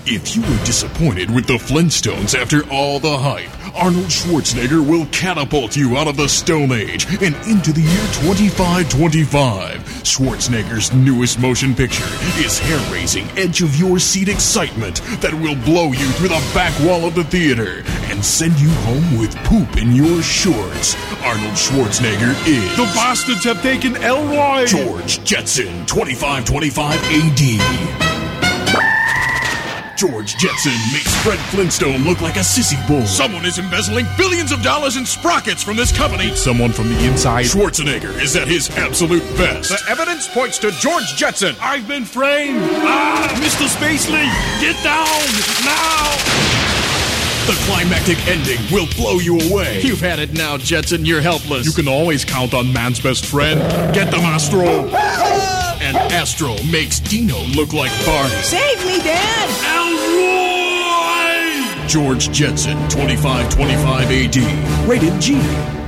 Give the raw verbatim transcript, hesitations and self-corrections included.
If you were disappointed with the Flintstones after all the hype, Arnold Schwarzenegger will catapult you out of the Stone Age and into the year twenty-five twenty-five. Schwarzenegger's newest motion picture is hair-raising, edge-of-your-seat excitement that will blow you through the back wall of the theater and send you home with poop in your shorts. Arnold Schwarzenegger is... The bastards have taken Elroy! George Jetson, twenty-five twenty-five A D. George Jetson makes Fred Flintstone look like a sissy bull. Someone is embezzling billions of dollars in sprockets from this company. Someone from the inside. Schwarzenegger is at his absolute best. The evidence points to George Jetson. I've been framed. Ah, Mister Spacely, get down now. The climactic ending will blow you away. You've had it now, Jetson. You're helpless. You can always count on man's best friend. Get them, Astro. And Astro makes Dino look like Barney. Save me, Dad! Elroy! George Jetson, twenty-five twenty-five A D. Rated G.